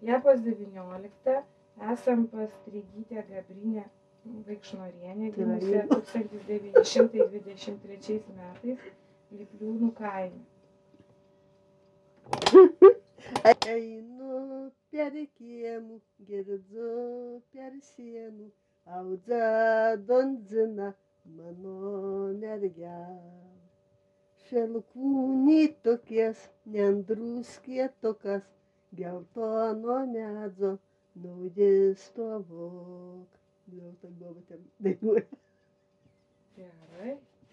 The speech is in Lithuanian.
Liepos 19 esam pas Trygytę Gabrinę Vaikšnorienę, gimusią 1923 metais Lipliūnų kaime. Einu per kiemų, girdžiu per sienų, audžia dondzina mano mergelė. Šelkūnį tokies, nendrus kietokas, geltono medžio, naujis stovok. Gal tai buvo ten dainuoja. Gerai.